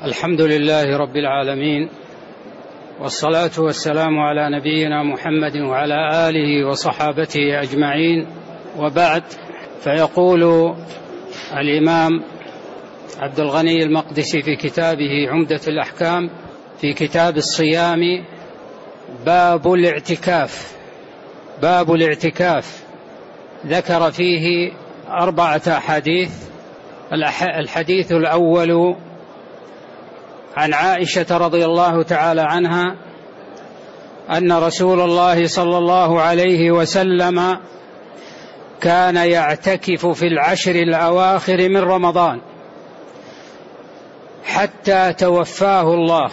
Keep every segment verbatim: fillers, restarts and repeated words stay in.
الحمد لله رب العالمين، والصلاة والسلام على نبينا محمد وعلى آله وصحابته أجمعين، وبعد. فيقول الإمام عبد الغني المقدسي في كتابه عمدة الأحكام في كتاب الصيام: باب الاعتكاف. باب الاعتكاف ذكر فيه أربعة أحاديث. الحديث الأول عن عائشة رضي الله تعالى عنها أن رسول الله صلى الله عليه وسلم كان يعتكف في العشر الأواخر من رمضان حتى توفاه الله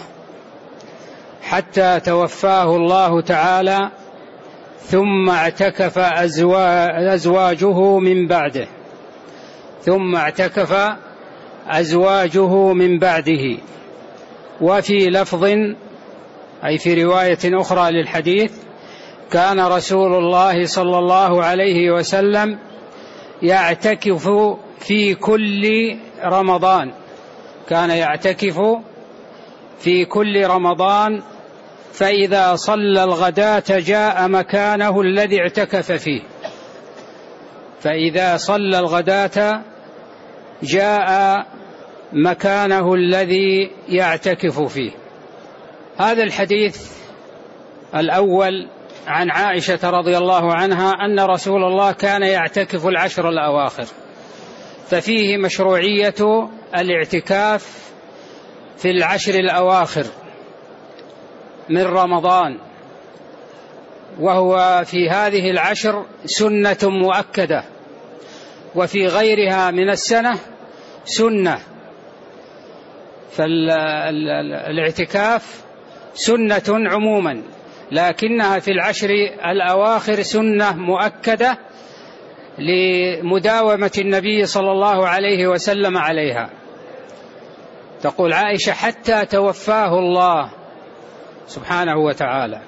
حتى توفاه الله تعالى، ثم اعتكف أزواجه من بعده ثم اعتكف أزواجه من بعده. وفي لفظ أي في رواية أخرى للحديث: كان رسول الله صلى الله عليه وسلم يعتكف في كل رمضان كان يعتكف في كل رمضان فإذا صلى الغداة جاء مكانه الذي اعتكف فيه فإذا صلى الغداة جاء مكانه الذي يعتكف فيه. هذا الحديث الأول عن عائشة رضي الله عنها أن رسول الله كان يعتكف العشر الأواخر، ففيه مشروعية الاعتكاف في العشر الأواخر من رمضان، وهو في هذه العشر سنة مؤكدة، وفي غيرها من السنة سنة. فالاعتكاف سنة عموما، لكنها في العشر الأواخر سنة مؤكدة لمداومة النبي صلى الله عليه وسلم عليها. تقول عائشة: حتى توفاه الله سبحانه وتعالى.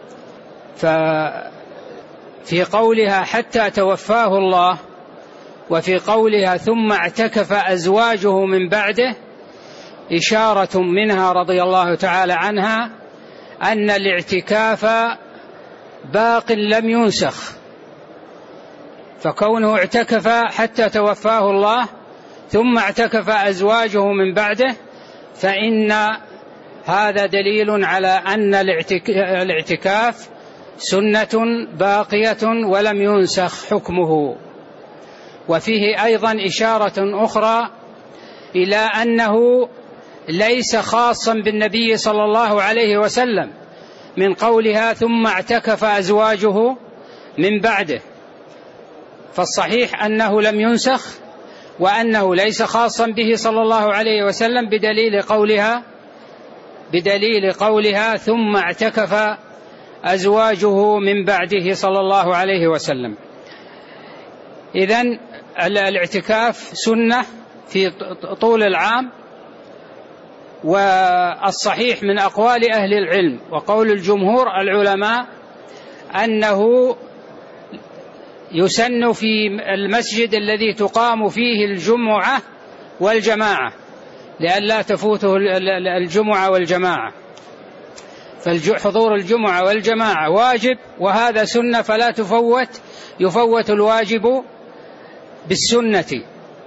ففي قولها حتى توفاه الله، وفي قولها ثم اعتكف أزواجه من بعده، إشارة منها رضي الله تعالى عنها أن الاعتكاف باق لم ينسخ، فكونه اعتكف حتى توفاه الله ثم اعتكف أزواجه من بعده، فإن هذا دليل على أن الاعتكاف سنة باقية ولم ينسخ حكمه. وفيه أيضا إشارة أخرى إلى أنه ليس خاصا بالنبي صلى الله عليه وسلم من قولها ثم اعتكف أزواجه من بعده، فالصحيح أنه لم ينسخ وأنه ليس خاصا به صلى الله عليه وسلم بدليل قولها بدليل قولها ثم اعتكف أزواجه من بعده صلى الله عليه وسلم. إذن الاعتكاف سنة في طول العام، والصحيح من أقوال أهل العلم وقول الجمهور العلماء أنه يسن في المسجد الذي تقام فيه الجمعة والجماعة، لئلا تفوته الجمعة والجماعة، فحضور الجمعة والجماعة واجب، وهذا سنة فلا تفوت، يفوت الواجب بالسنة.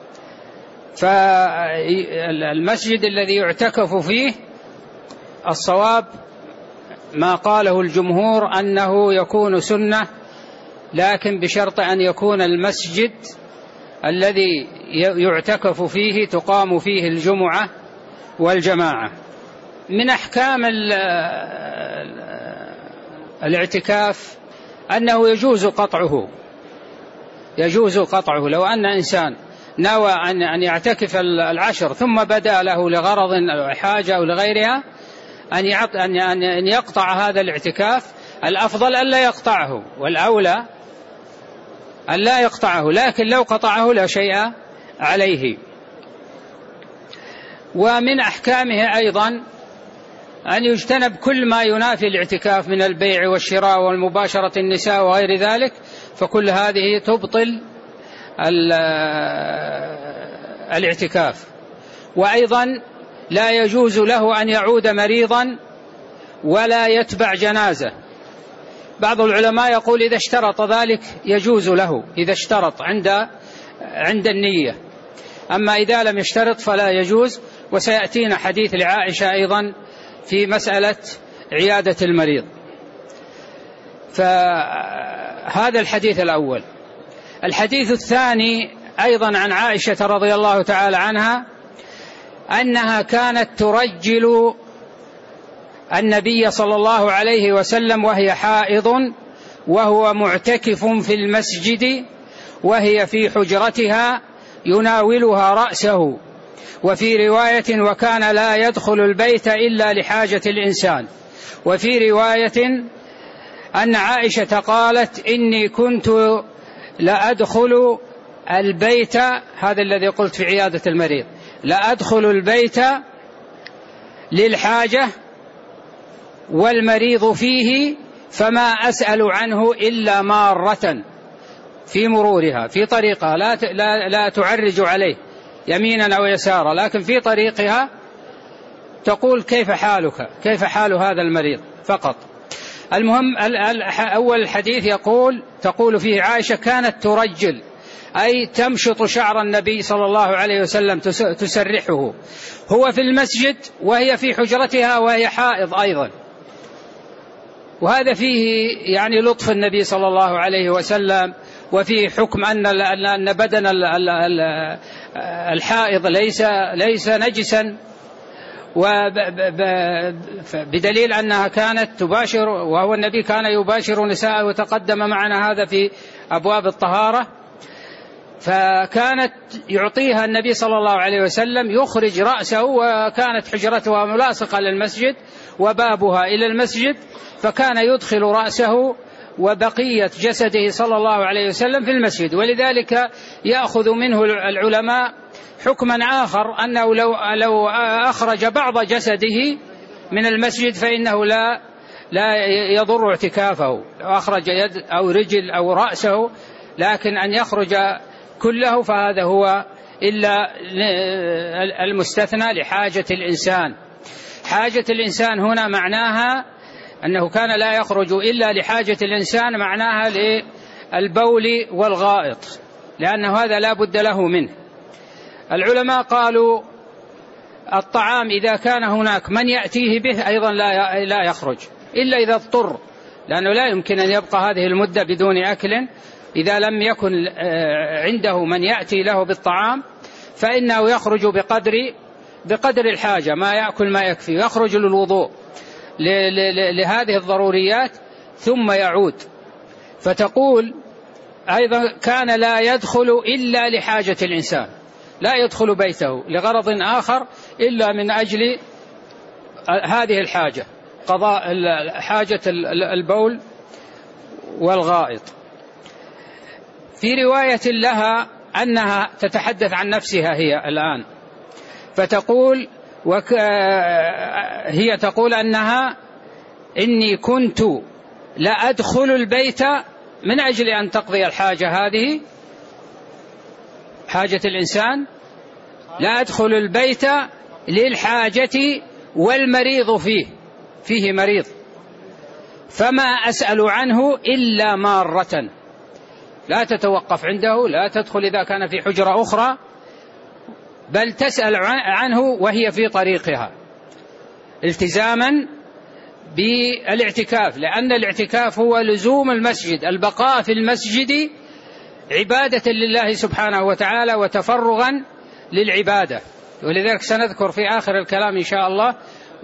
فالمسجد الذي يعتكف فيه الصواب ما قاله الجمهور أنه يكون سنة، لكن بشرط أن يكون المسجد الذي يعتكف فيه تقام فيه الجمعة والجماعة. من أحكام الاعتكاف أنه يجوز قطعه يجوز قطعه لو أن إنسان نوى أن يعتكف العشر ثم بدأ له لغرض أو حاجة أو لغيرها أن يقطع هذا الاعتكاف، الأفضل أن لا يقطعه، والأولى أن لا يقطعه، لكن لو قطعه لا شيء عليه. ومن أحكامه أيضا أن يجتنب كل ما ينافي الاعتكاف من البيع والشراء والمباشرة النساء وغير ذلك، فكل هذه تبطل الاعتكاف. وأيضا لا يجوز له أن يعود مريضا ولا يتبع جنازة. بعض العلماء يقول إذا اشترط ذلك يجوز له، إذا اشترط عند عند النية، أما إذا لم يشترط فلا يجوز. وسيأتينا حديث لعائشة أيضا في مسألة عيادة المريض. فهذا الحديث الأول. الحديث الثاني أيضا عن عائشة رضي الله تعالى عنها أنها كانت ترجل النبي صلى الله عليه وسلم وهي حائض وهو معتكف في المسجد، وهي في حجرتها يناولها رأسه. وفي رواية وكان لا يدخل البيت إلا لحاجة الإنسان. وفي رواية أن عائشة قالت إني كنت لأدخل البيت، هذا الذي قلت في عيادة المريض، لأدخل البيت للحاجة والمريض فيه فما أسأل عنه إلا مارة في مرورها، في طريقها، لا لا لا تعرج عليه يمينا أو يسارا، لكن في طريقها تقول كيف حالك، كيف حال هذا المريض فقط. المهم أول الحديث يقول تقول فيه عائشة كانت ترجل، أي تمشط شعر النبي صلى الله عليه وسلم تسرحه، هو في المسجد وهي في حجرتها وهي حائض أيضا. وهذا فيه يعني لطف النبي صلى الله عليه وسلم، وفيه حكم أن أن بدن الحائض ليس ليس نجسا، وبدليل أنها كانت تباشر، وهو النبي كان يباشر نساءه وتقدم معنا هذا في أبواب الطهارة. فكانت يعطيها النبي صلى الله عليه وسلم يخرج رأسه، وكانت حجرتها ملاصقة للمسجد وبابها إلى المسجد، فكان يدخل رأسه وبقية جسده صلى الله عليه وسلم في المسجد. ولذلك يأخذ منه العلماء حكما آخر، أنه لو, لو أخرج بعض جسده من المسجد فإنه لا, لا يضر اعتكافه، لو أخرج يد أو رجل أو رأسه، لكن أن يخرج كله فهذا هو إلا المستثنى لحاجة الإنسان. حاجة الإنسان هنا معناها أنه كان لا يخرج إلا لحاجة الإنسان، معناها للبول والغائط، لأنه هذا لا بد له منه. العلماء قالوا الطعام إذا كان هناك من يأتيه به أيضا لا لا يخرج إلا إذا اضطر، لأنه لا يمكن أن يبقى هذه المدة بدون أكل. إذا لم يكن عنده من يأتي له بالطعام فإنه يخرج بقدر بقدر الحاجة، ما يأكل ما يكفي، يخرج للوضوء لهذه الضروريات ثم يعود. فتقول أيضا كان لا يدخل إلا لحاجة الإنسان، لا يدخل بيته لغرض آخر إلا من أجل هذه الحاجة، قضاء حاجة البول والغائط. في رواية لها أنها تتحدث عن نفسها هي الآن، فتقول وك... هي تقول أنها إني كنت لا أدخل البيت من أجل أن تقضي الحاجة، هذه حاجة الإنسان، لا أدخل البيت للحاجة والمريض فيه فيه مريض، فما أسأل عنه إلا مارة، لا تتوقف عنده، لا تدخل إذا كان في حجرة أخرى، بل تسأل عنه وهي في طريقها التزاما بالاعتكاف، لأن الاعتكاف هو لزوم المسجد، البقاء في المسجد عبادة لله سبحانه وتعالى وتفرغا للعبادة. ولذلك سنذكر في آخر الكلام إن شاء الله،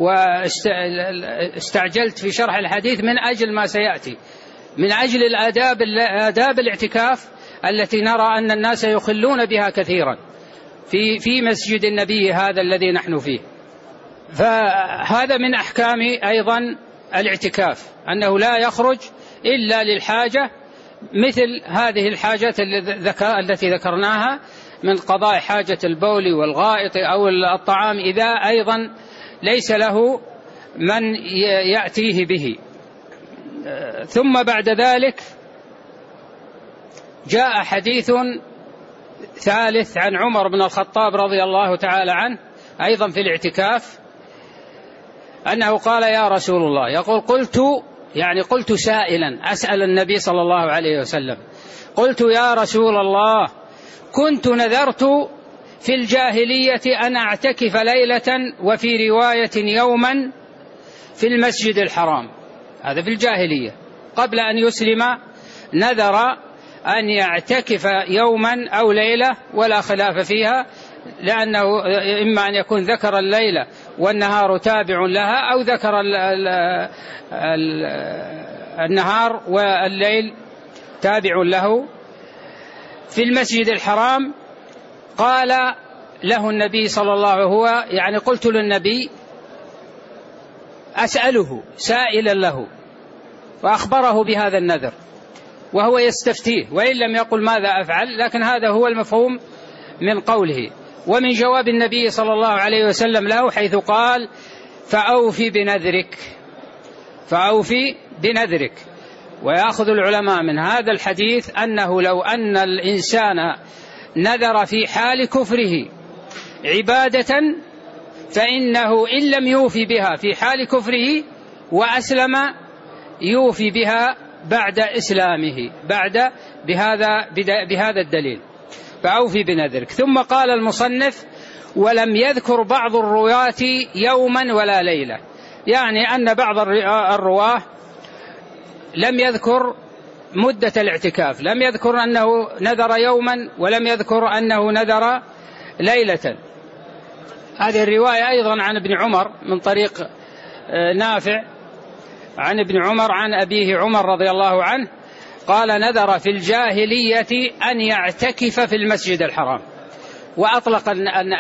واستعجلت في شرح الحديث من أجل ما سيأتي، من أجل الآداب آداب الاعتكاف التي نرى أن الناس يخلون بها كثيرا في في مسجد النبي هذا الذي نحن فيه. فهذا من أحكام أيضا الاعتكاف، أنه لا يخرج إلا للحاجة، مثل هذه الحاجات التي ذكرناها من قضاء حاجة البول والغائط أو الطعام، إذا أيضا ليس له من يأتيه به. ثم بعد ذلك جاء حديث ثالث عن عمر بن الخطاب رضي الله تعالى عنه أيضا في الاعتكاف أنه قال يا رسول الله، يقول قلت يعني قلت سائلا أسأل النبي صلى الله عليه وسلم، قلت يا رسول الله كنت نذرت في الجاهلية أن أعتكف ليلة وفي رواية يوما في المسجد الحرام. هذا في الجاهلية قبل أن يسلم، نذر أن يعتكف يوما أو ليلة ولا خلاف فيها، لأنه إما أن يكون ذكر الليلة والنهار تابع لها، أو ذكر ال ال ال النهار والليل تابع له في المسجد الحرام. قال له النبي صلى الله عليه وسلم، هو يعني قلت للنبي أسأله سائلا له، فأخبره بهذا النذر وهو يستفتيه، وإن لم يقل ماذا أفعل، لكن هذا هو المفهوم من قوله. ومن جواب النبي صلى الله عليه وسلم له حيث قال فأوفي بنذرك، فأوفي بنذرك. ويأخذ العلماء من هذا الحديث أنه لو أن الإنسان نذر في حال كفره عبادة فإنه إن لم يوفي بها في حال كفره وأسلم يوفي بها بعد إسلامه، بعد بهذا, بهذا الدليل، فأوفي بنذرك. ثم قال المصنف ولم يذكر بعض الرواة يوما ولا ليلة، يعني أن بعض الرواه لم يذكر مدة الاعتكاف، لم يذكر أنه نذر يوما ولم يذكر أنه نذر ليلة. هذه الرواية أيضا عن ابن عمر من طريق نافع عن ابن عمر عن أبيه عمر رضي الله عنه قال نذر في الجاهلية أن يعتكف في المسجد الحرام، وأطلق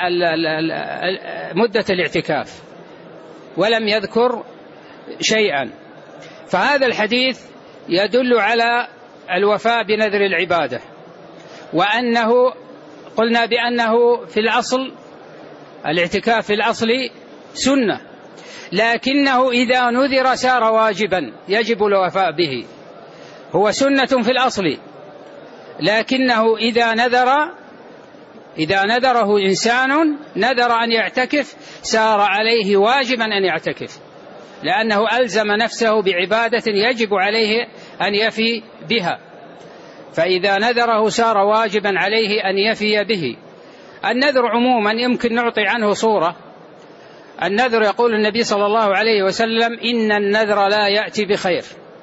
مدة الاعتكاف ولم يذكر شيئا. فهذا الحديث يدل على الوفاء بنذر العبادة، وأنه قلنا بأنه في الأصل الاعتكاف في الأصل سنة، لكنه إذا نذر صار واجبا يجب الوفاء به. هو سنة في الأصل، لكنه إذا نذر إذا نذره إنسان نذر أن يعتكف صار عليه واجبا أن يعتكف، لأنه ألزم نفسه بعبادة يجب عليه أن يفي بها، فإذا نذره صار واجبا عليه أن يفي به. النذر عموما يمكن نعطي عنه صورة. النذر يقول النبي صلى الله عليه وسلم إن النذر لا يأتي بخير،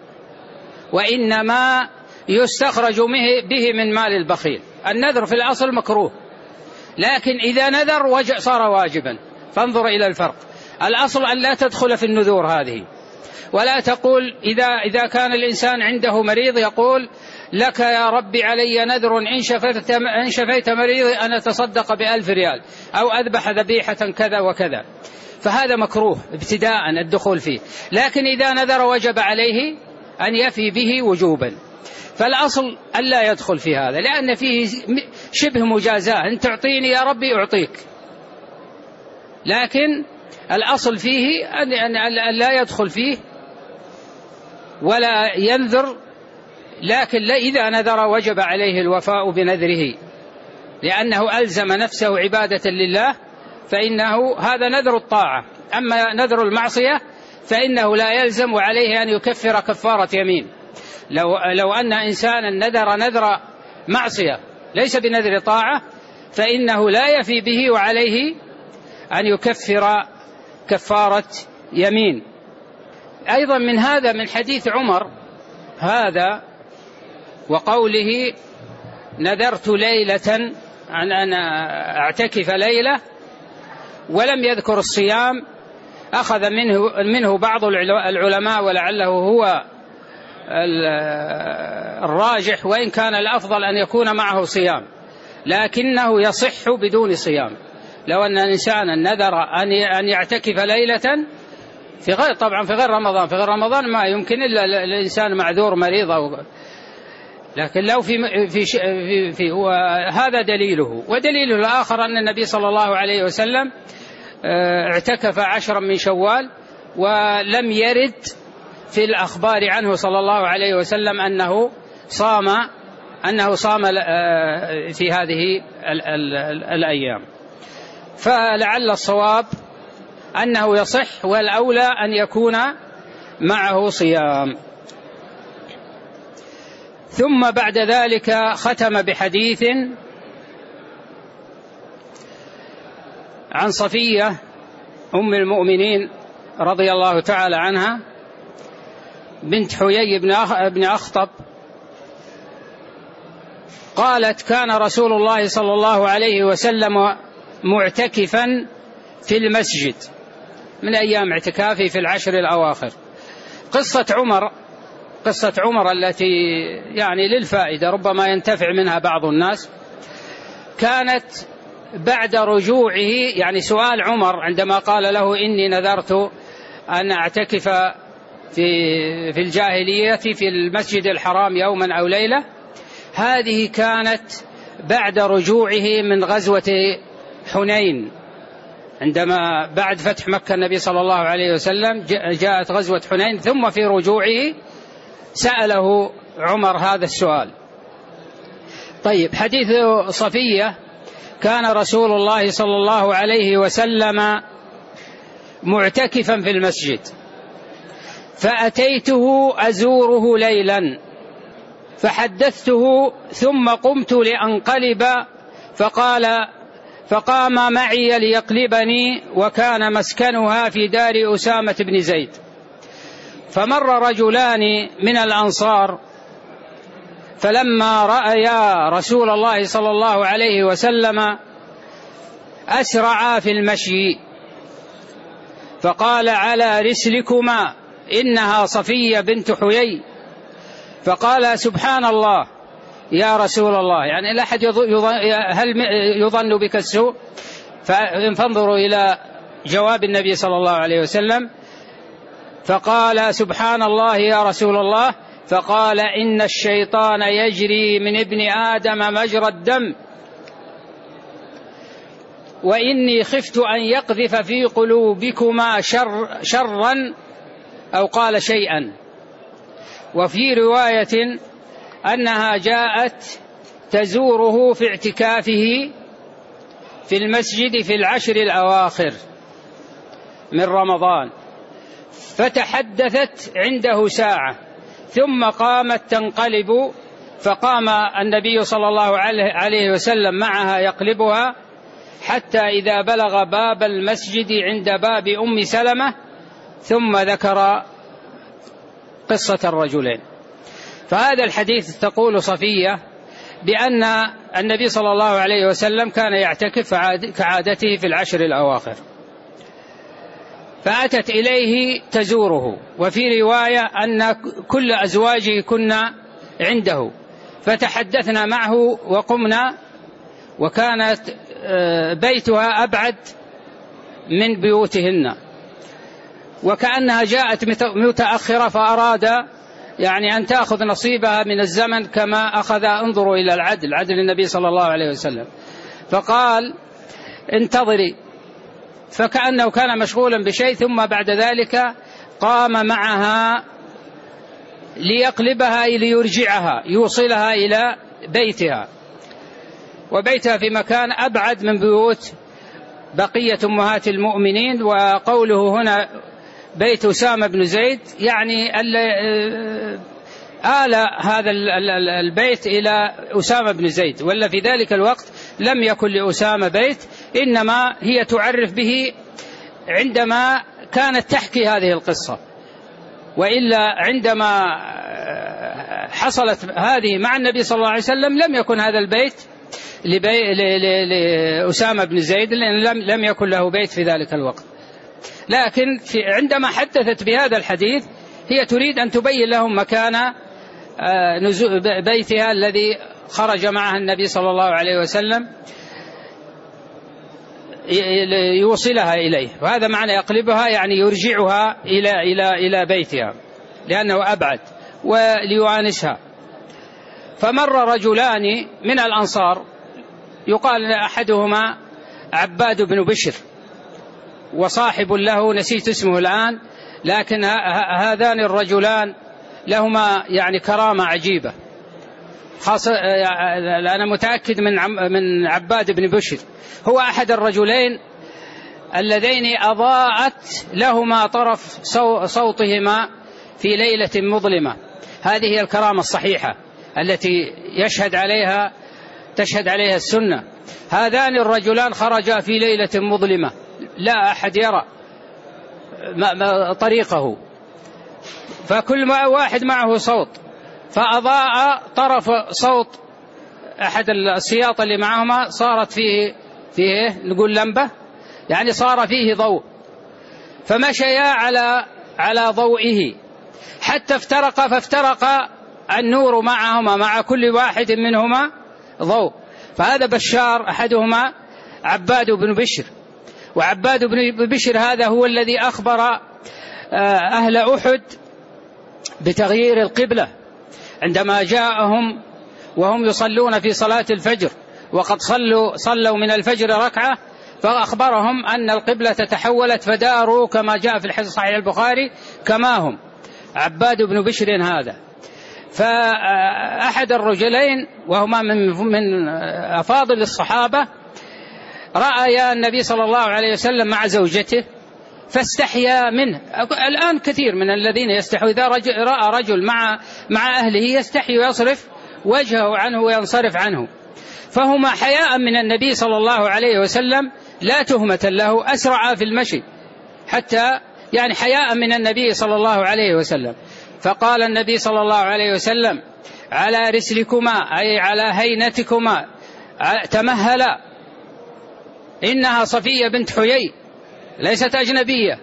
وإنما يستخرج به من مال البخيل. النذر في الأصل مكروه، لكن إذا نذر صار واجبا. فانظر إلى الفرق. الأصل أن لا تدخل في النذور هذه، ولا تقول إذا, إذا كان الإنسان عنده مريض يقول لك يا ربي علي نذر إن شفيت, إن شفيت مريضي أن أتصدق بألف ريال أو أذبح ذبيحة كذا وكذا، فهذا مكروه ابتداء الدخول فيه. لكن إذا نذر وجب عليه أن يفي به وجوبا. فالأصل أن لا يدخل في هذا، لأن فيه شبه مجازاة، أن تعطيني يا ربي أعطيك، لكن الأصل فيه أن لا يدخل فيه ولا ينذر. لكن إذا نذر وجب عليه الوفاء بنذره، لأنه ألزم نفسه عبادة لله، فإنه هذا نذر الطاعة. أما نذر المعصية فإنه لا يلزم، وعليه أن يكفر كفارة يمين. لو, لو أن إنسانا نذر نذر معصية ليس بنذر طاعة فإنه لا يفي به، وعليه أن يكفر كفارة يمين. أيضا من هذا من حديث عمر هذا وقوله نذرت ليلة أن أنا أعتكف ليلة ولم يذكر الصيام، أخذ منه, منه بعض العلماء ولعله هو الراجح، وإن كان الأفضل أن يكون معه صيام، لكنه يصح بدون صيام. لو أن إنسانا نذر أن يعتكف ليلة في غير طبعا في غير رمضان، في غير رمضان ما يمكن إلا الإنسان معذور مريض أو، لكن لو في في في, في هذا دليله. ودليله الآخر أن النبي صلى الله عليه وسلم اعتكف عشرا من شوال، ولم يرد في الأخبار عنه صلى الله عليه وسلم أنه صام أنه صام في هذه الأيام. فلعل الصواب أنه يصح، والأولى أن يكون معه صيام. ثم بعد ذلك ختم بحديث عن صفية أم المؤمنين رضي الله تعالى عنها بنت حيي بن أخطب قالت: كان رسول الله صلى الله عليه وسلم معتكفا في المسجد من أيام اعتكافه في العشر الأواخر. قصة عمر قصة عمر التي يعني للفائدة ربما ينتفع منها بعض الناس، كانت بعد رجوعه، يعني سؤال عمر عندما قال له: إني نذرت أن أعتكف في في الجاهلية في المسجد الحرام يوما أو ليلة، هذه كانت بعد رجوعه من غزوة حنين، عندما بعد فتح مكة النبي صلى الله عليه وسلم جاءت غزوة حنين، ثم في رجوعه سأله عمر هذا السؤال. طيب، حديث صفية: كان رسول الله صلى الله عليه وسلم معتكفا في المسجد فأتيته أزوره ليلا فحدثته ثم قمت لأنقلب فقال فقام معي ليقلبني، وكان مسكنها في دار أسامة بن زيد. فمر رجلان من الأنصار فلما رأيا رسول الله صلى الله عليه وسلم أسرعا في المشي، فقال: على رسلكما إنها صفية بنت حيي. فقال: سبحان الله يا رسول الله، يعني لا أحد هل يظن بك السوء؟ فانظروا إلى جواب النبي صلى الله عليه وسلم، فقال: سبحان الله يا رسول الله. فقال: إن الشيطان يجري من ابن آدم مجرى الدم، وإني خفت أن يقذف في قلوبكما شر شرا أو قال شيئا. وفي رواية أنها جاءت تزوره في اعتكافه في المسجد في العشر الأواخر من رمضان، فتحدثت عنده ساعة ثم قامت تنقلب، فقام النبي صلى الله عليه وسلم معها يقلبها حتى إذا بلغ باب المسجد عند باب أم سلمة، ثم ذكر قصة الرجلين. فهذا الحديث تقول صفية بأن النبي صلى الله عليه وسلم كان يعتكف كعادته في العشر الأواخر، فأتت إليه تزوره. وفي رواية أن كل أزواجه كنا عنده، فتحدثنا معه وقمنا، وكانت بيتها أبعد من بيوتهن، وكأنها جاءت متأخرة فأراد يعني أن تأخذ نصيبها من الزمن كما أخذ. انظروا إلى العدل، عدل النبي صلى الله عليه وسلم. فقال: انتظري، فكأنه كان مشغولا بشيء، ثم بعد ذلك قام معها ليقلبها ليرجعها يوصلها إلى بيتها، وبيتها في مكان أبعد من بيوت بقية أمهات المؤمنين. وقوله هنا بيت أسامة بن زيد يعني آل هذا البيت إلى أسامة بن زيد، ولا في ذلك الوقت لم يكن لأسامة بيت، إنما هي تعرف به عندما كانت تحكي هذه القصة، وإلا عندما حصلت هذه مع النبي صلى الله عليه وسلم لم يكن هذا البيت لأسامة بن زيد، لأن لم يكن له بيت في ذلك الوقت. لكن في عندما حدثت بهذا الحديث هي تريد أن تبين لهم مكان بيتها الذي خرج معها النبي صلى الله عليه وسلم يوصلها إليه، وهذا معنى يقلبها يعني يرجعها إلى إلى إلى بيتها لأنه أبعد وليوانسها. فمر رجلان من الأنصار يقال أحدهما عباد بن بشر، وصاحب له نسيت اسمه الآن، لكن هذان الرجلان لهما يعني كرامة عجيبة. خاصة أنا متأكد من من عباد بن بشر، هو أحد الرجلين اللذين أضاءت لهما طرف صوتهما في ليلة مظلمة. هذه هي الكرامة الصحيحة التي يشهد عليها تشهد عليها السنة. هذان الرجلان خرجا في ليلة مظلمة لا أحد يرى طريقه، فكل واحد معه صوت، فأضاء طرف صوت أحد السياط اللي معهما، صارت فيه فيه نقول لمبة، يعني صار فيه ضوء، فمشيا على على ضوئه حتى افترق، فافترق النور معهما، مع كل واحد منهما ضوء. فهذا بشار أحدهما عباد بن بشر، وعباد بن بشر هذا هو الذي أخبر أهل أحد بتغيير القبلة عندما جاءهم وهم يصلون في صلاة الفجر، وقد صلوا صلوا من الفجر ركعة، فأخبرهم أن القبلة تحولت فداروا كما جاء في الحديث صحيح البخاري كما هم. عباد بن بشر هذا، فأحد الرجلين وهما من من أفاضل الصحابة رأى النبي صلى الله عليه وسلم مع زوجته فاستحيا منه. الآن كثير من الذين يستحوا، إذا رجل رأى رجل مع مع أهله يستحي ويصرف وجهه عنه وينصرف عنه، فهما حياء من النبي صلى الله عليه وسلم لا تهمة له أسرع في المشي، حتى يعني حياء من النبي صلى الله عليه وسلم. فقال النبي صلى الله عليه وسلم: على رسلكما، أي على هينتكما، تمهلا، إنها صفية بنت حيي ليست أجنبية.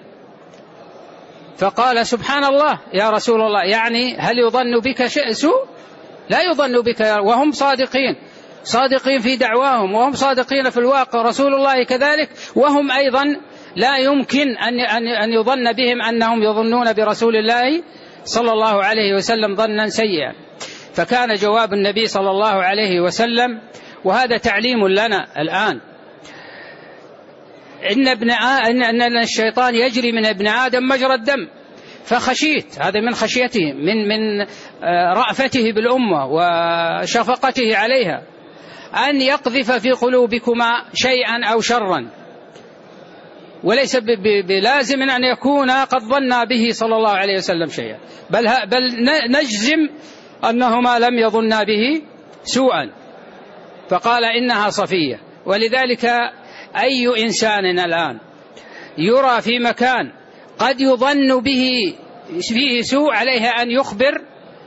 فقال: سبحان الله يا رسول الله، يعني هل يظن بك شيء سوء؟ لا يظن بك، وهم صادقين صادقين في دعواهم، وهم صادقين في الواقع، رسول الله كذلك، وهم أيضا لا يمكن أن أن يظن بهم أنهم يظنون برسول الله صلى الله عليه وسلم ظنا سيئا. فكان جواب النبي صلى الله عليه وسلم، وهذا تعليم لنا الآن، إن ابن أن الشيطان يجري من ابن آدم مجرى الدم، فخشيت، هذا من خشيته، من من رأفته بالأمة وشفقته عليها، أن يقذف في قلوبكما شيئا أو شرا، وليس بلازم أن يكون قد ظن به صلى الله عليه وسلم شيئا، بل بل نجزم أنهما لم يظنا به سوءا. فقال: إنها صفية. ولذلك أي إنسان الآن يرى في مكان قد يظن به فيه سوء، عليه أن يخبر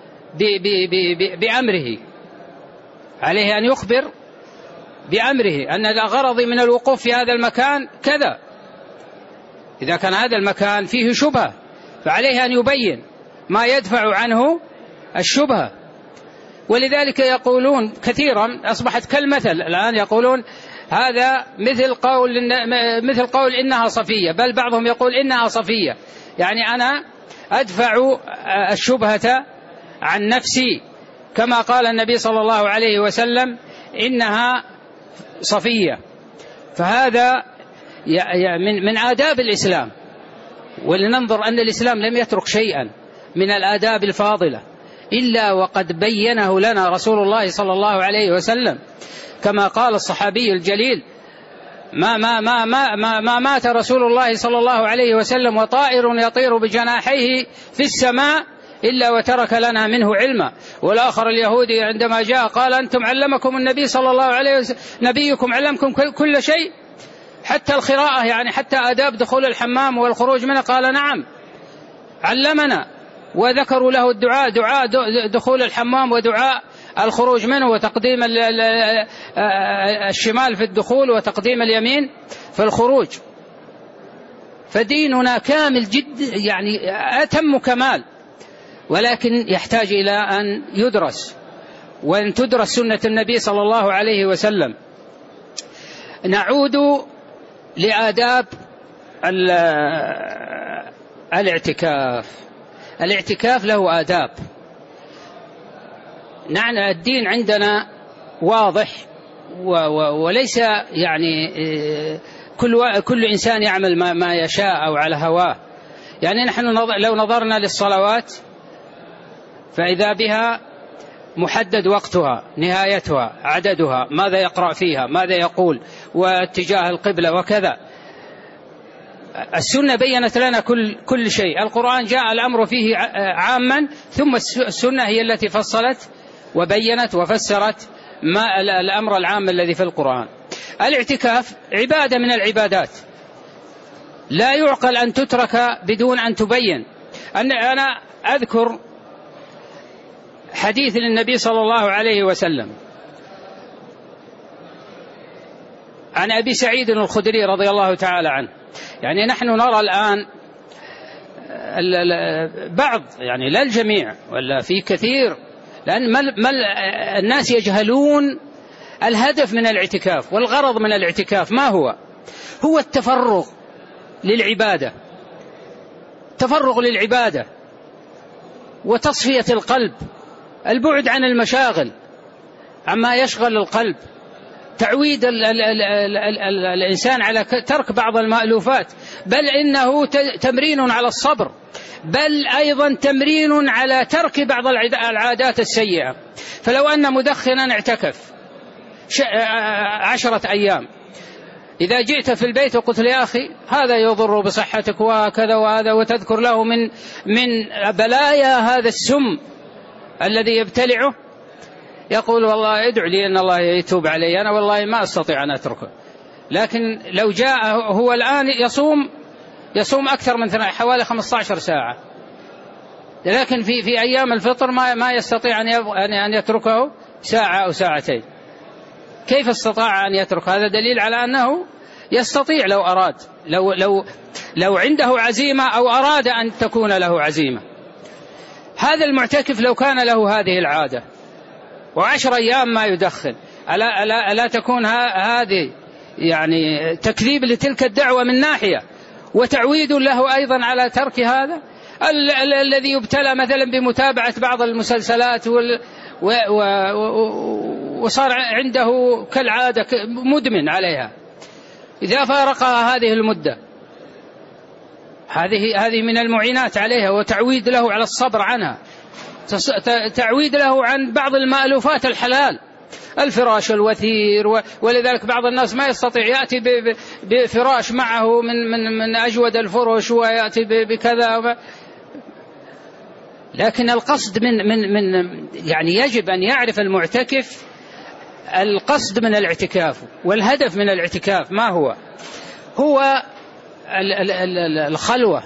بأمره، عليه أن يخبر بأمره أن الغرض من الوقوف في هذا المكان كذا. إذا كان هذا المكان فيه شبهة فعليه أن يبين ما يدفع عنه الشبهة. ولذلك يقولون كثيرا، أصبحت كالمثل الآن، يقولون هذا مثل قول مثل قول إنها صفية، بل بعضهم يقول إنها صفية، يعني أنا أدفع الشبهة عن نفسي، كما قال النبي صلى الله عليه وسلم: إنها صفية. فهذا من من آداب الإسلام، ولننظر أن الإسلام لم يترك شيئا من الآداب الفاضلة إلا وقد بينه لنا رسول الله صلى الله عليه وسلم، كما قال الصحابي الجليل: ما ما ما ما ما, ما مات رسول الله صلى الله عليه وسلم وطائر يطير بجناحيه في السماء إلا وترك لنا منه علما. والآخر اليهودي عندما جاء قال: أنتم علمكم النبي صلى الله عليه وسلم، نبيكم علمكم كل شيء حتى القراءة، يعني حتى آداب دخول الحمام والخروج منه. قال: نعم علمنا. وذكروا له الدعاء، دعاء دخول الحمام ودعاء الخروج منه، وتقديم الشمال في الدخول وتقديم اليمين في الخروج. فديننا كامل جد، يعني أتم كمال، ولكن يحتاج إلى أن يدرس، وأن تدرس سنة النبي صلى الله عليه وسلم. نعود لآداب الاعتكاف. الاعتكاف له آداب. نحن الدين عندنا واضح، وليس يعني كل كل إنسان يعمل ما يشاء أو على هواه. يعني نحن لو نظرنا للصلوات فإذا بها محدد وقتها، نهايتها، عددها، ماذا يقرأ فيها، ماذا يقول، واتجاه القبلة وكذا. السنة بيّنت لنا كل كل شيء. القرآن جاء الأمر فيه عاما، ثم السنة هي التي فصلت وبيّنت وفسرت ما الأمر العام الذي في القرآن. الاعتكاف عبادة من العبادات، لا يعقل أن تترك بدون أن تبين. أنا أذكر حديث للنبي صلى الله عليه وسلم عن أبي سعيد الخدري رضي الله تعالى عنه. يعني نحن نرى الآن بعض، يعني لا الجميع ولا في كثير، لأن مل الناس يجهلون الهدف من الاعتكاف والغرض من الاعتكاف. ما هو؟ هو التفرغ للعبادة، تفرغ للعبادة وتصفية القلب، البعد عن المشاغل، عما يشغل القلب، تعويد ال ال ال ال ال ال الإنسان على ترك بعض المألوفات، بل إنه تمرين على الصبر، بل أيضا تمرين على ترك بعض العادات السيئة. فلو أن مدخنا اعتكف عشرة أيام، إذا جئت في البيت وقلت يا أخي هذا يضر بصحتك وكذا وهذا، وتذكر له من من بلايا هذا السم الذي يبتلعه، يقول والله ادعو لي أن الله يتوب علي، أنا والله ما أستطيع أن أتركه. لكن لو جاء هو الآن يصوم يصوم أكثر من حوالي خمسة عشر ساعة، لكن في في أيام الفطر ما ما يستطيع أن أن يتركه ساعة أو ساعتين. كيف استطاع أن يترك؟ هذا دليل على أنه يستطيع لو أراد، لو لو لو عنده عزيمة أو أراد أن تكون له عزيمة. هذا المعتكف لو كان له هذه العادة وعشر أيام ما يدخن، ألا ألا ألا تكون هذه يعني تكذيب لتلك الدعوة من ناحية، وتعويد له أيضا على ترك هذا. ال ال الذي يبتلى مثلا بمتابعة بعض المسلسلات وال و و وصار عنده كالعادة مدمن عليها، إذا فارقها هذه المدة، هذه هذه من المعينات عليها، وتعويد له على الصبر عنها، تعويد له عن بعض المألوفات الحلال، الفراش الوثير. ولذلك بعض الناس ما يستطيع يأتي بفراش معه من من من أجود الفرش، ويأتي بكذا. لكن القصد من من من يعني يجب أن يعرف المعتكف القصد من الاعتكاف والهدف من الاعتكاف ما هو. هو الخلوة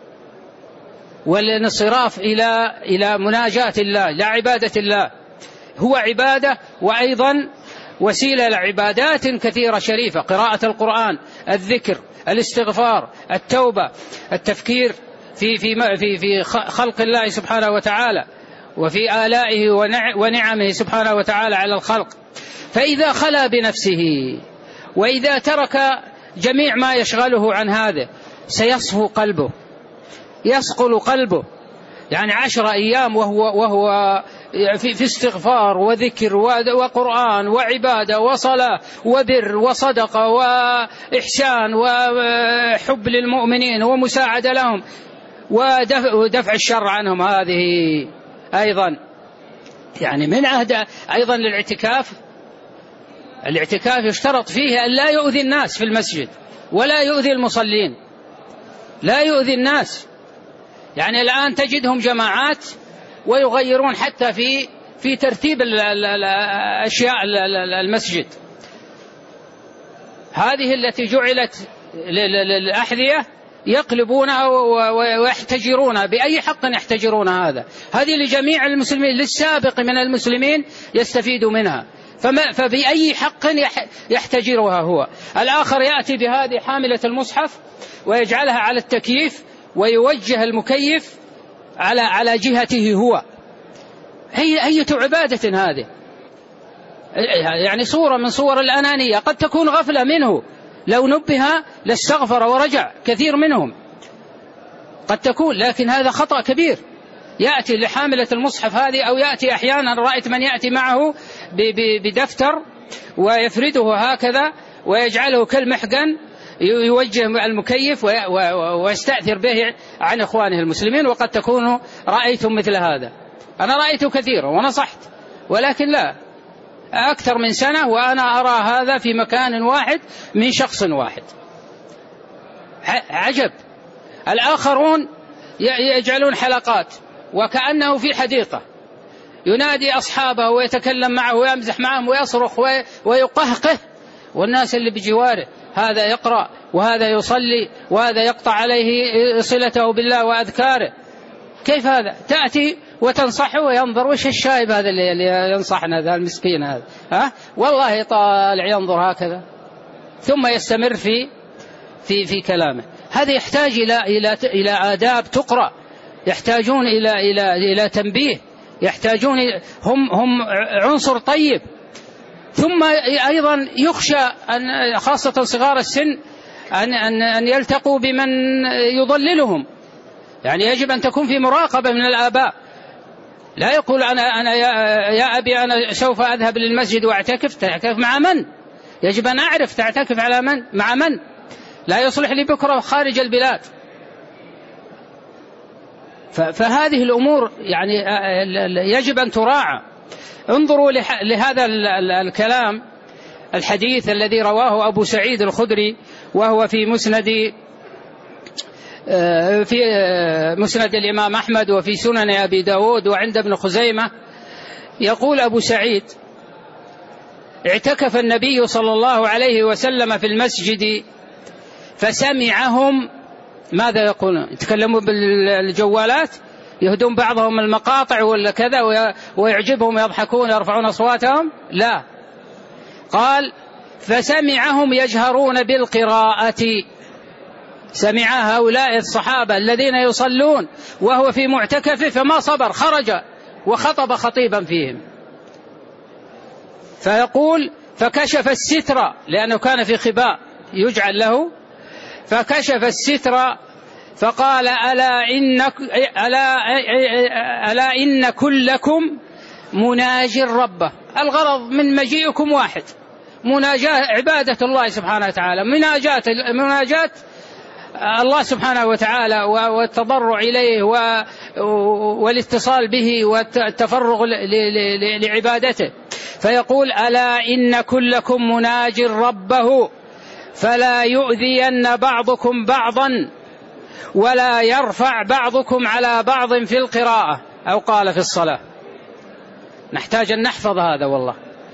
والانصراف إلى إلى مناجاة الله، لا عبادة الله. هو عبادة وأيضا وسيلة لعبادات كثيرة شريفة، قراءة القرآن، الذكر، الاستغفار، التوبة، التفكير في في في في خلق الله سبحانه وتعالى، وفي آلائه ونعمه سبحانه وتعالى على الخلق. فإذا خلا بنفسه وإذا ترك جميع ما يشغله عن هذا سيصفو قلبه، يصقل قلبه. يعني عشر أيام وهو وهو في, في استغفار وذكر وقرآن وعبادة وصلاة وبر وصدقة وإحسان وحب للمؤمنين ومساعدة لهم ودفع الشر عنهم. هذه أيضا يعني من عهد أيضا للاعتكاف. الاعتكاف يشترط فيه أن لا يؤذي الناس في المسجد ولا يؤذي المصلين، لا يؤذي الناس. يعني الآن تجدهم جماعات ويغيرون حتى في في ترتيب الأشياء المسجد، هذه التي جعلت للأحذية يقلبونها ويحتجرونها بأي حق يحتجرون هذا. هذه لجميع المسلمين، للسابق من المسلمين يستفيد منها، فما فبأي حق يحتجرها هو. الآخر يأتي بهذه حاملة المصحف ويجعلها على التكييف ويوجه المكيف على على جهته هو. هي أية عبادة هذه؟ يعني صورة من صور الأنانية، قد تكون غفلة منه، لو نبه لاستغفر ورجع كثير منهم قد تكون، لكن هذا خطأ كبير. يأتي لحاملة المصحف هذه، أو يأتي أحيانا رأيت من يأتي معه بدفتر ويفرده هكذا ويجعله كالمحقن، يوجه المكيف ويستأثر به عن إخوانه المسلمين. وقد تكون رأيتم مثل هذا، أنا رأيته كثيرا ونصحت ولكن لا، أكثر من سنة وأنا أرى هذا في مكان واحد من شخص واحد. عجب. الآخرون يجعلون حلقات وكأنه في حديقة، ينادي أصحابه ويتكلم معه ويمزح معهم ويصرخ ويقهقه، والناس اللي بجواره هذا يقرأ وهذا يصلي وهذا يقطع عليه صلته بالله وأذكاره. كيف هذا؟ تأتي وتنصحه وينظر وش الشايب هذا اللي ينصحنا، ذا المسكين هذا، ها والله طالع ينظر هكذا، ثم يستمر في في في كلامه. هذا يحتاج إلى إلى إلى آداب تقرأ، يحتاجون إلى إلى إلى تنبيه، يحتاجون هم هم عنصر طيب. ثم أيضا يخشى أن خاصة صغار السن أن أن أن يلتقوا بمن يضللهم، يعني يجب أن تكون في مراقبة من الآباء. لا يقول أنا أنا يا, يا أبي أنا سوف أذهب للمسجد وأعتكف. تعتكف مع من؟ يجب أن أعرف تعتكف على من، مع من. لا يصلح لي بكرة خارج البلاد. فهذه الأمور يعني يجب أن تراعى. انظروا لهذا الكلام الحديث الذي رواه أبو سعيد الخدري، وهو في مسند في مسند الإمام أحمد وفي سنن أبي داود وعند ابن خزيمة. يقول أبو سعيد: اعتكف النبي صلى الله عليه وسلم في المسجد فسمعهم ماذا يقولون؟ يتكلموا بالجوالات، يهدون بعضهم المقاطع ولا كذا ويعجبهم يضحكون يرفعون أصواتهم. لا، قال: فسمعهم يجهرون بالقراءة. سمع هؤلاء الصحابة الذين يصلون وهو في معتكفه فما صبر، خرج وخطب خطيبا فيهم. فيقول: فكشف الستر، لأنه كان في خباء يجعل له، فكشف الستر فقال: ألا إن, ألا ألا إن كلكم مناج ربه. الغرض من مجيئكم واحد، مناجاة، عبادة الله سبحانه وتعالى، مناجاة مناجاة الله سبحانه وتعالى والتضرع إليه والاتصال به والتفرغ لعبادته. فيقول: ألا إن كلكم مناج ربه فلا يؤذين بعضكم بعضا ولا يرفع بعضكم على بعض في القراءة، أو قال في الصلاة. نحتاج أن نحفظ هذا والله،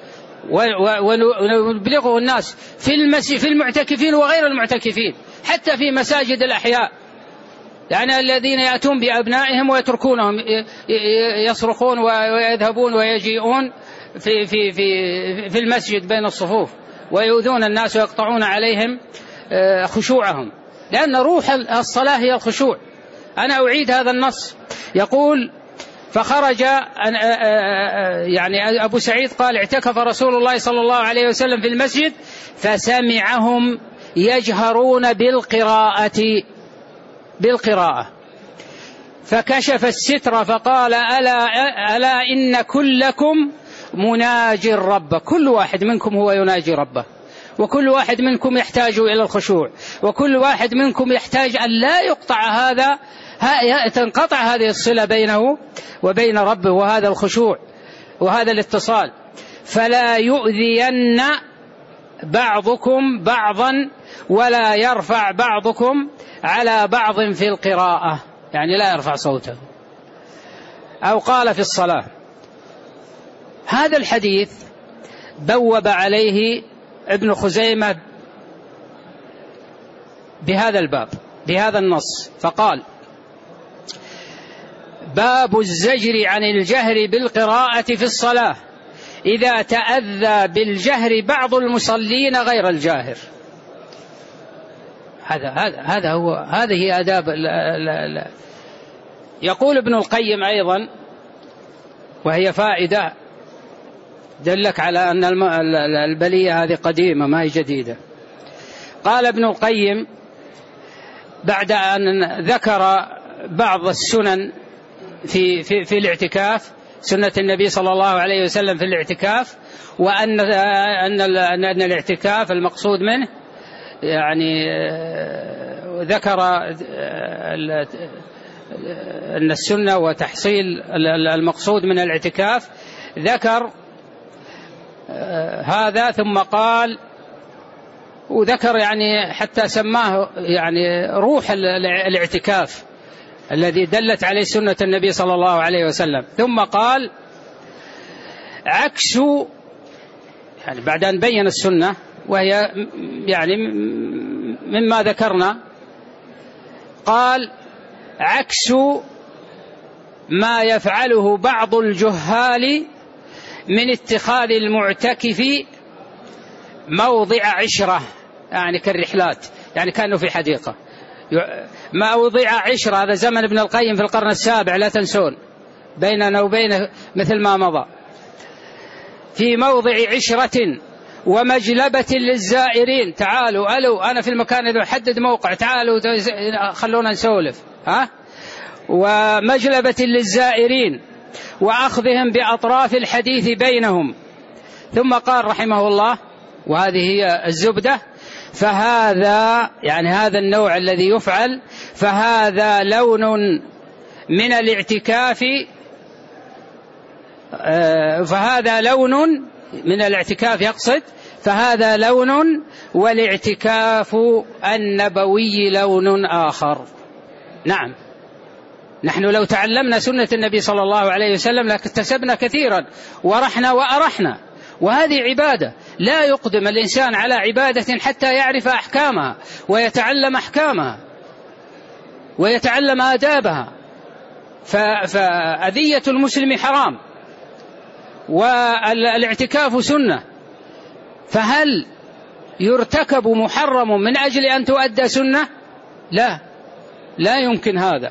ونبلغه الناس في المسجد، في المعتكفين وغير المعتكفين، حتى في مساجد الأحياء، يعني الذين يأتون بأبنائهم ويتركونهم يصرخون ويذهبون ويجيئون في في في في المسجد بين الصفوف ويؤذون الناس ويقطعون عليهم خشوعهم، لأن روح الصلاة هي الخشوع. أنا أعيد هذا النص. يقول: فخرج، يعني أبو سعيد قال: اعتكف رسول الله صلى الله عليه وسلم في المسجد فسمعهم يجهرون بالقراءة بالقراءة فكشف الستر فقال: ألا, ألا إن كلكم مناجي ربه. كل واحد منكم هو يناجي ربه، وكل واحد منكم يحتاج إلى الخشوع، وكل واحد منكم يحتاج أن لا يقطع هذا، تنقطع هذه الصلة بينه وبين ربه، وهذا الخشوع وهذا الاتصال. فلا يؤذين بعضكم بعضا ولا يرفع بعضكم على بعض في القراءة، يعني لا يرفع صوته. أو قال في الصلاة. هذا الحديث بوب عليه ابن خزيمة بهذا الباب، بهذا النص، فقال: باب الزجر عن الجهر بالقراءة في الصلاة إذا تأذى بالجهر بعض المصلين غير الجاهر. هذا هذا هذا هو هذه آداب. لا لا لا. يقول ابن القيم أيضا، وهي فائدة دلك على أن البلية هذه قديمة ما هي جديدة. قال ابن القيم بعد أن ذكر بعض السنن في في في الاعتكاف، سنة النبي صلى الله عليه وسلم في الاعتكاف، وأن أن أن الاعتكاف المقصود منه، يعني ذكر أن السنة وتحصيل المقصود من الاعتكاف ذكر هذا ثم قال، وذكر يعني حتى سماه يعني روح الاعتكاف الذي دلت عليه سنة النبي صلى الله عليه وسلم. ثم قال عكس، يعني بعد أن بين السنة وهي يعني مما ذكرنا، قال عكس ما يفعله بعض الجهال من اتخاذ المعتكف موضع عشرة، يعني كالرحلات، يعني كانوا في حديقة. موضع عشرة هذا زمن ابن القيم في القرن السابع لا تنسون، بيننا وبينه مثل ما مضى. في موضع عشرة ومجلبة للزائرين، تعالوا ألو أنا في المكان إذا حدد موقع، تعالوا خلونا نسولف، ها، ومجلبة للزائرين وأخذهم بأطراف الحديث بينهم. ثم قال رحمه الله، وهذه هي الزبدة، فهذا يعني هذا النوع الذي يفعل، فهذا لون من الاعتكاف، فهذا لون من الاعتكاف يقصد، فهذا لون والاعتكاف النبوي لون آخر. نعم، نحن لو تعلمنا سنة النبي صلى الله عليه وسلم لاكتسبنا كثيرا ورحنا وأرحنا، وهذه عبادة لا يقدم الإنسان على عبادة حتى يعرف أحكامها ويتعلم أحكامها ويتعلم آدابها. فأذية المسلم حرام والاعتكاف سنة، فهل يرتكب محرم من أجل أن تؤدى سنة؟ لا، لا يمكن هذا.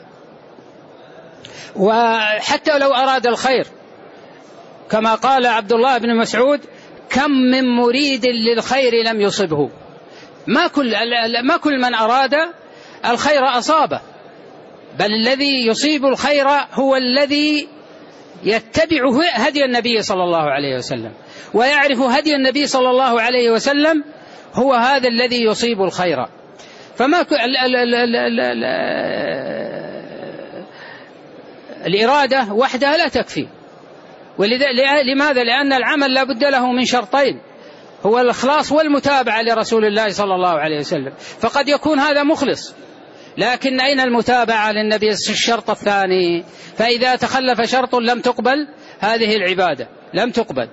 وحتى لو أراد الخير كما قال عبد الله بن مسعود: كم من مريد للخير لم يصبه. ما كل ما كل من أراد الخير أصابه، بل الذي يصيب الخير هو الذي يتبع هدي النبي صلى الله عليه وسلم ويعرف هدي النبي صلى الله عليه وسلم، هو هذا الذي يصيب الخير. فما ك... ال... ال... ال... ال... ال... الإرادة وحدها لا تكفي. ولماذا؟ لأن العمل لا بد له من شرطين، هو الإخلاص والمتابعة لرسول الله صلى الله عليه وسلم. فقد يكون هذا مخلص، لكن أين المتابعة للنبي؟ الشرط الثاني. فإذا تخلف شرط لم تقبل هذه العبادة، لم تقبل.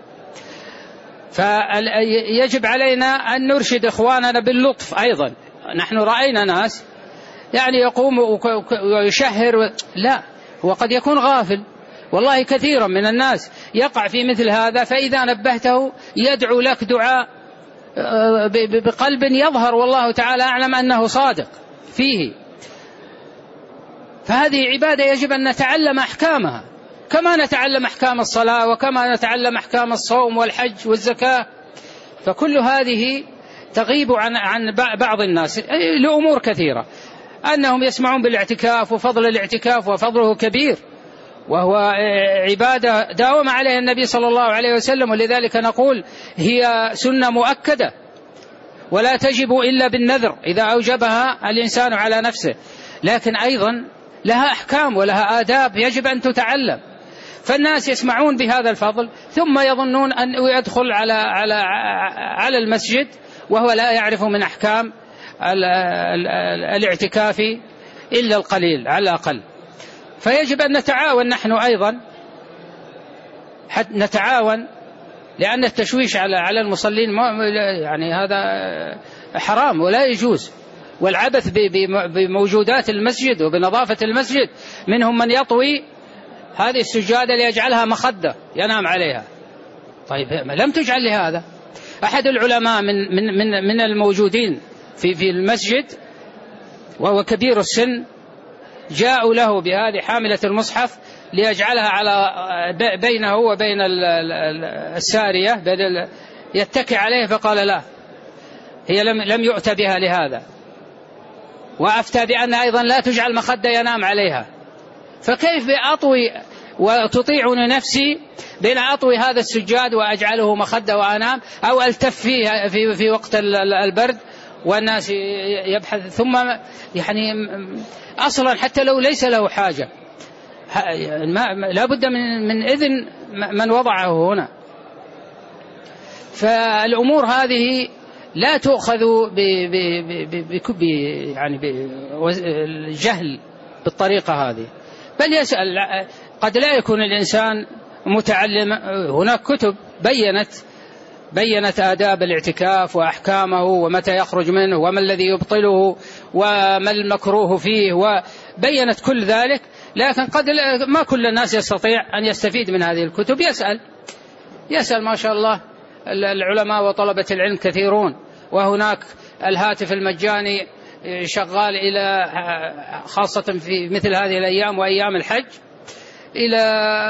فيجب علينا أن نرشد إخواننا باللطف أيضا. نحن رأينا ناس يعني يقوم ويشهر، لا، هو قد يكون غافل، والله كثيرا من الناس يقع في مثل هذا، فإذا نبهته يدعو لك دعاء بقلب يظهر والله تعالى أعلم أنه صادق فيه. فهذه عبادة يجب أن نتعلم أحكامها كما نتعلم أحكام الصلاة وكما نتعلم أحكام الصوم والحج والزكاة. فكل هذه تغيب عن عن بعض الناس لأمور كثيرة، أنهم يسمعون بالاعتكاف وفضل الاعتكاف وفضله كبير، وهو عبادة داوم عليها النبي صلى الله عليه وسلم، ولذلك نقول هي سنة مؤكدة ولا تجب إلا بالنذر إذا أوجبها الإنسان على نفسه، لكن أيضا لها أحكام ولها آداب يجب أن تتعلم. فالناس يسمعون بهذا الفضل ثم يظنون أن يدخل على على على المسجد وهو لا يعرف من أحكام الاعتكاف إلا القليل على الأقل. فيجب أن نتعاون نحن أيضا، نتعاون، لأن التشويش على على المصلين يعني هذا حرام ولا يجوز، والعبث بموجودات المسجد وبنظافة المسجد. منهم من يطوي هذه السجادة ليجعلها مخدة ينام عليها. طيب لم تجعل لهذا. أحد العلماء من من من من الموجودين في في المسجد وهو كبير السن جاءوا له بهذه حاملة المصحف ليجعلها على بينه وبين السارية يتكئ عليه، فقال لا، هي لم لم يؤت بها لهذا، وأفتى بأن أيضا لا تجعل مخدة ينام عليها. فكيف أطوي وتطيعني نفسي بين أطوي هذا السجاد وأجعله مخدة وأنام، أو ألتف فيه في في وقت البرد والناس يبحث، ثم يعني أصلا حتى لو ليس له حاجة لا بد من, من إذن من وضعه هنا. فالأمور هذه لا تؤخذ يعني بالجهل بالطريقة هذه، بل يسأل. قد لا يكون الإنسان متعلم. هناك كتب بينت بينت آداب الاعتكاف وأحكامه ومتى يخرج منه وما الذي يبطله وما المكروه فيه، وبينت كل ذلك. لكن قد ما كل الناس يستطيع أن يستفيد من هذه الكتب. يسأل يسأل ما شاء الله العلماء وطلبة العلم كثيرون، وهناك الهاتف المجاني شغال إلى خاصة في مثل هذه الأيام وأيام الحج إلى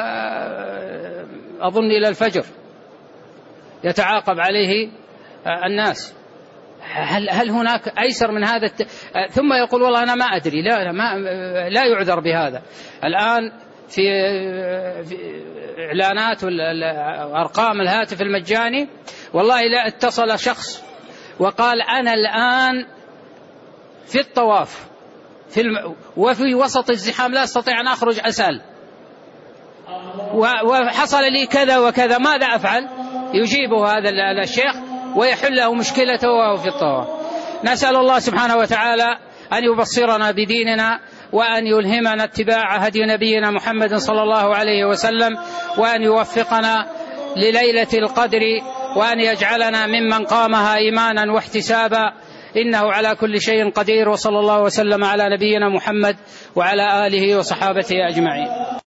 أظن إلى الفجر يتعاقب عليه الناس. هل هل هناك أيسر من هذا؟ الت... ثم يقول والله أنا ما أدري. لا ما لا يعذر بهذا. الآن في, في إعلانات وأرقام الهاتف المجاني، والله لا اتصل شخص وقال أنا الآن في الطواف في الم... وفي وسط الزحام لا أستطيع أن أخرج أسأل، وحصل لي كذا وكذا، ماذا أفعل؟ يجيبه هذا الشيخ ويحل له مشكلته وهو في الطواف. نسأل الله سبحانه وتعالى أن يبصرنا بديننا، وأن يلهمنا اتباع هدي نبينا محمد صلى الله عليه وسلم، وأن يوفقنا لليلة القدر، وأن يجعلنا ممن قامها إيمانا واحتسابا، إنه على كل شيء قدير. وصلى الله وسلم على نبينا محمد وعلى آله وصحابته أجمعين.